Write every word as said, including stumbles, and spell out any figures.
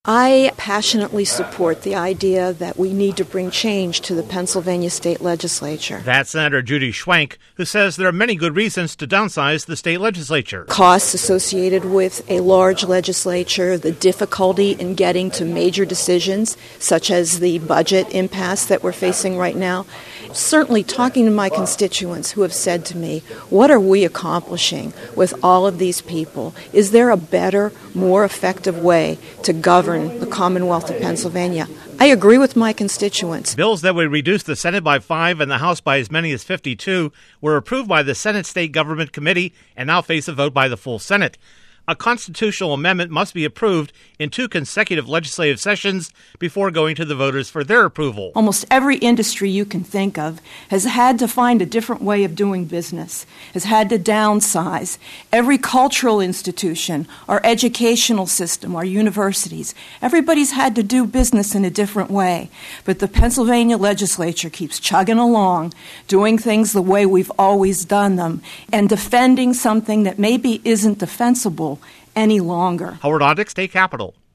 I passionately support the idea that we need to bring change to the Pennsylvania state legislature. That's Senator Judy Schwenk, who says there are many good reasons to downsize the state legislature. Costs associated with a large legislature, the difficulty in getting to major decisions, such as the budget impasse that we're facing right now. Certainly talking to my constituents who have said to me, what are we accomplishing with all of these people? Is there a better, more effective way to govern the Commonwealth of Pennsylvania? I agree with my constituents. Bills that would reduce the Senate by five and the House by as many as fifty-two were approved by the Senate State Government Committee and now face a vote by the full Senate. A constitutional amendment must be approved in two consecutive legislative sessions before going to the voters for their approval. Almost every industry you can think of has had to find a different way of doing business, has had to downsize. Every cultural institution, our educational system, our universities, everybody's had to do business in a different way. But the Pennsylvania legislature keeps chugging along, doing things the way we've always done them, and defending something that maybe isn't defensible any longer. Howard Ondick, State Capitol.